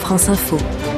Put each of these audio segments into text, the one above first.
France Info.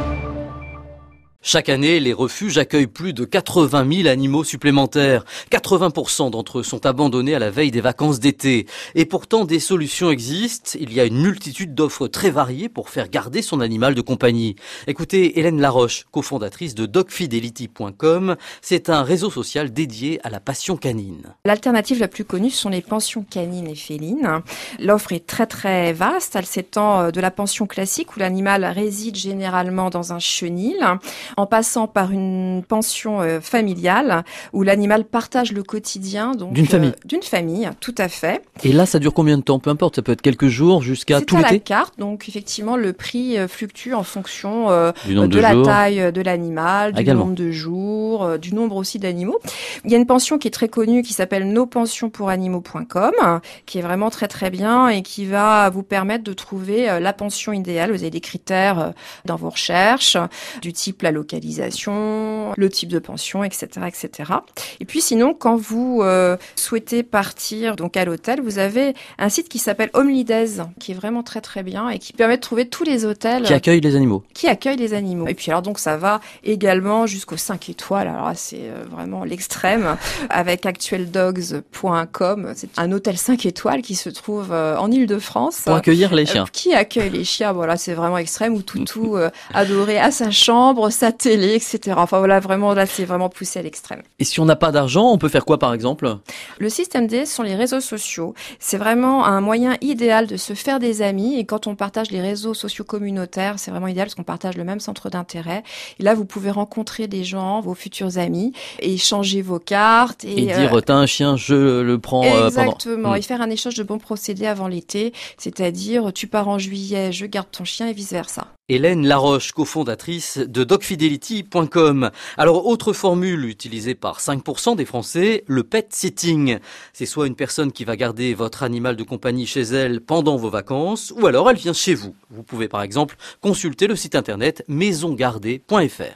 Chaque année, les refuges accueillent plus de 80 000 animaux supplémentaires. 80% d'entre eux sont abandonnés à la veille des vacances d'été. Et pourtant, des solutions existent. Il y a une multitude d'offres très variées pour faire garder son animal de compagnie. Écoutez Hélène Laroche, cofondatrice de dogfidelity.com. C'est un réseau social dédié à la passion canine. L'alternative la plus connue, ce sont les pensions canines et félines. L'offre est très très vaste. Elle s'étend de la pension classique où l'animal réside généralement dans un chenil, en passant par une pension familiale où l'animal partage le quotidien d'une famille, tout à fait. Et là, ça dure combien de temps? Peu importe, ça peut être quelques jours jusqu'à tout l'été. C'est à la carte, donc effectivement, le prix fluctue en fonction de la taille de l'animal, du également. nombre de jours, du nombre aussi d'animaux. Il y a une pension qui est très connue qui s'appelle nospensionspouranimaux.com, qui est vraiment très très bien et qui va vous permettre de trouver la pension idéale. Vous avez des critères dans vos recherches, du type la localisation, le type de pension, etc., etc. Et puis sinon, quand vous souhaitez partir donc à l'hôtel, vous avez un site qui s'appelle Homelidays, qui est vraiment très très bien et qui permet de trouver tous les hôtels qui accueillent les animaux. Et puis alors donc ça va également jusqu'aux 5 étoiles. Alors là, c'est vraiment l'extrême avec actueldogs.com. C'est un hôtel 5 étoiles qui se trouve en Île-de-France. Pour accueillir les chiens. Qui accueille les chiens. Voilà, c'est vraiment extrême où Toutou adoré à sa chambre, sa télé, etc. Enfin voilà, vraiment là, c'est vraiment poussé à l'extrême. Et si on n'a pas d'argent, on peut faire quoi par exemple? Le système D sont les réseaux sociaux. C'est vraiment un moyen idéal de se faire des amis. Et quand on partage les réseaux sociaux communautaires, c'est vraiment idéal parce qu'on partage le même centre d'intérêt. Et là, vous pouvez rencontrer des gens, vos futurs amis, et échanger vos cartes. Et dire, t'as un chien, je le prends exactement. Et faire un échange de bons procédés avant l'été. C'est-à-dire, tu pars en juillet, je garde ton chien et vice-versa. Hélène Laroche, cofondatrice de dogfidelity.com. Alors, autre formule utilisée par 5% des Français, le pet sitting. C'est soit une personne qui va garder votre animal de compagnie chez elle pendant vos vacances, ou alors elle vient chez vous. Vous pouvez par exemple consulter le site internet maisongardée.fr.